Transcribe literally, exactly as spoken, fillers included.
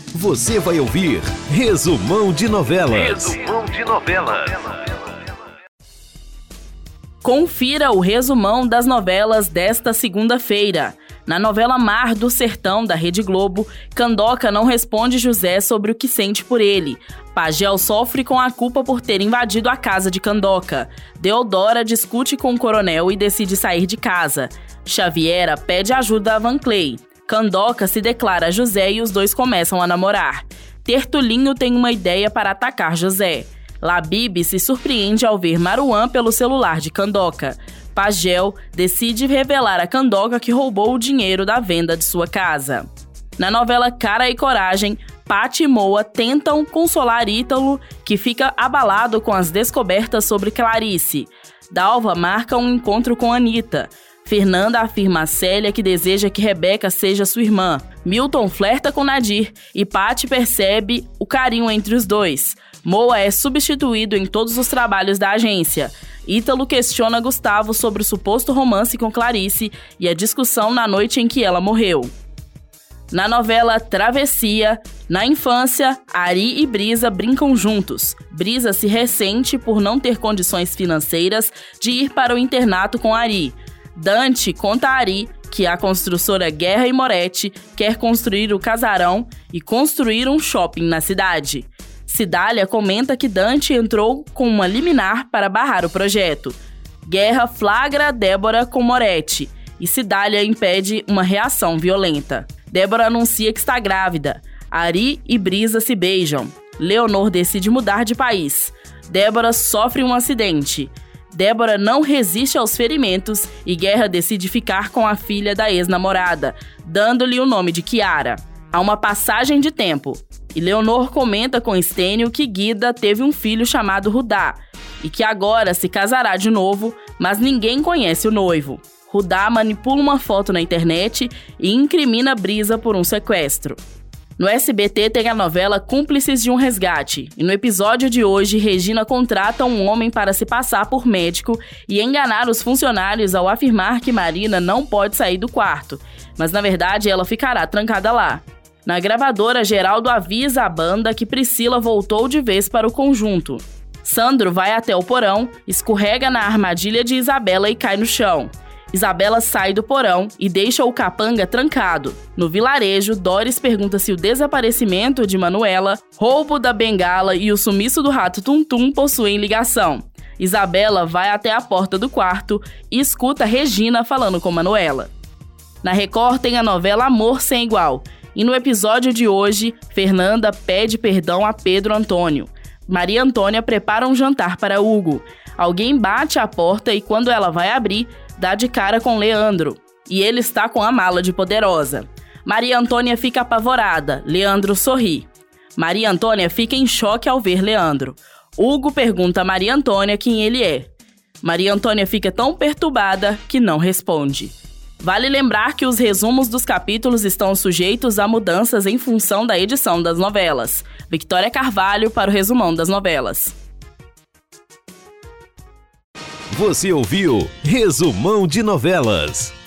Você vai ouvir Resumão de Novelas. Resumão de Novelas. Confira o resumão das novelas desta segunda-feira. Na novela Mar do Sertão, da Rede Globo, Candoca não responde José sobre o que sente por ele. Pagel sofre com a culpa por ter invadido a casa de Candoca. Deodora discute com o coronel e decide sair de casa. Xaviera pede ajuda a Van Clay. Candoca se declara a José e os dois começam a namorar. Tertulinho tem uma ideia para atacar José. Labib se surpreende ao ver Maruan pelo celular de Candoca. Pagel decide revelar a Candoca que roubou o dinheiro da venda de sua casa. Na novela Cara e Coragem, Pati e Moa tentam consolar Ítalo, que fica abalado com as descobertas sobre Clarice. Dalva marca um encontro com Anitta. Fernanda afirma a Célia que deseja que Rebeca seja sua irmã. Milton flerta com Nadir e Pati percebe o carinho entre os dois. Moa é substituído em todos os trabalhos da agência. Ítalo questiona Gustavo sobre o suposto romance com Clarice e a discussão na noite em que ela morreu. Na novela Travessia, na infância, Ari e Brisa brincam juntos. Brisa se ressente por não ter condições financeiras de ir para o internato com Ari. Dante conta a Ari que a construtora Guerra e Moretti quer construir o casarão e construir um shopping na cidade. Cidália comenta que Dante entrou com uma liminar para barrar o projeto. Guerra flagra Débora com Moretti e Cidália impede uma reação violenta. Débora anuncia que está grávida. Ari e Brisa se beijam. Leonor decide mudar de país. Débora sofre um acidente. Débora não resiste aos ferimentos e Guerra decide ficar com a filha da ex-namorada, dando-lhe o nome de Kiara. Há uma passagem de tempo e Leonor comenta com Estênio que Guida teve um filho chamado Rudá e que agora se casará de novo, mas ninguém conhece o noivo. Rudá manipula uma foto na internet e incrimina Brisa por um sequestro. No S B T tem a novela Cúmplices de um Resgate, e no episódio de hoje, Regina contrata um homem para se passar por médico e enganar os funcionários ao afirmar que Marina não pode sair do quarto, mas na verdade ela ficará trancada lá. Na gravadora, Geraldo avisa a banda que Priscila voltou de vez para o conjunto. Sandro vai até o porão, escorrega na armadilha de Isabela e cai no chão. Isabela sai do porão e deixa o capanga trancado. No vilarejo, Doris pergunta se o desaparecimento de Manuela, roubo da bengala e o sumiço do rato Tum-Tum possuem ligação. Isabela vai até a porta do quarto e escuta Regina falando com Manuela. Na Record tem a novela Amor Sem Igual. E no episódio de hoje, Fernanda pede perdão a Pedro Antônio. Maria Antônia prepara um jantar para Hugo. Alguém bate à porta e quando ela vai abrir, dá de cara com Leandro, e ele está com a mala de Poderosa. Maria Antônia fica apavorada, Leandro sorri. Maria Antônia fica em choque ao ver Leandro. Hugo pergunta a Maria Antônia quem ele é. Maria Antônia fica tão perturbada que não responde. Vale lembrar que os resumos dos capítulos estão sujeitos a mudanças em função da edição das novelas. Victoria Carvalho para o Resumão das Novelas. Você ouviu Resumão de Novelas.